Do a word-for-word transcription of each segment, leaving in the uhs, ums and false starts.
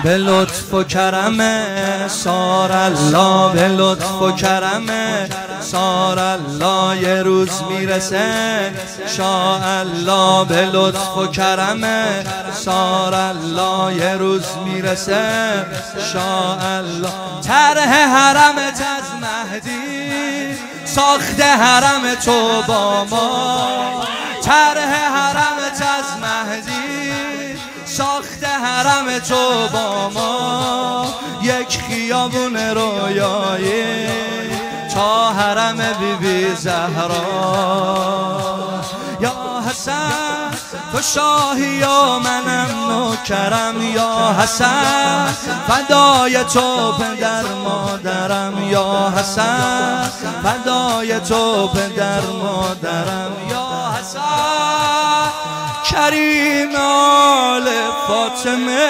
به لطف و کرم سار الله، به لطف و کرم سار الله یه روز میرسه شاء الله، به لطف و کرم سار الله یه روز میرسه شاء الله. طرح حرمت از مهدی ساخته حرم تو با ما، طرح حرمت از مهدی ساخته حرم تو با ما، یک خیابون رویایی تا حرم بی بی زهرا. یا حسن تو شاهی و منم نوکرم، یا حسن فدای تو پدر مادرم، یا حسن فدای تو پدر مادرم، یا حسن کریم آل فاطمه.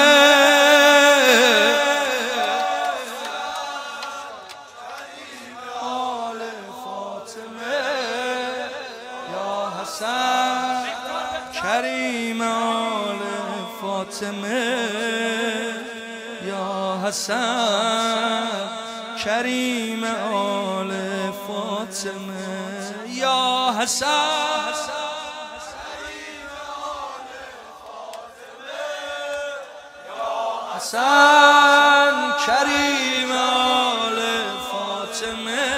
آل فاطمه یا حسن کریم آل فاطمه، یا حسن کریم آل فاطمه، یا حسن حسن کریم آل فاطمه.